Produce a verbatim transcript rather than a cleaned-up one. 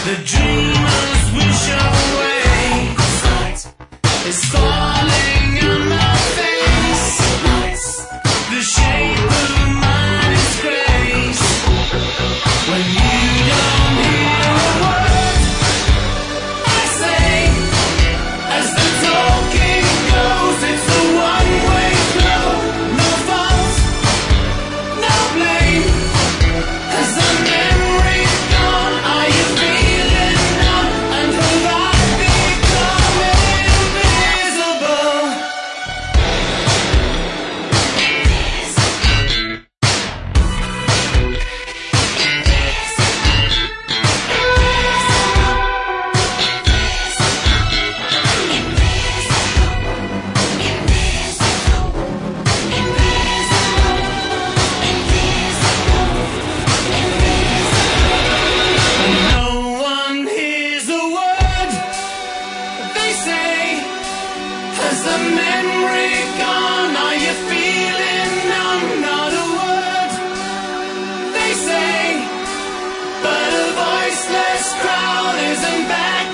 The dreamers wish away. It's falling on my face. The shape of my disgrace. When you don't hear a word I say, as the talking goes, it's a one-way flow. No fault, no blame. Has the memory gone? Are you feeling numb? And have I become invisible? No one hears a word they say. Has the memory gone? Are you feeling numb? Not a word they say, but a voiceless crowd isn't back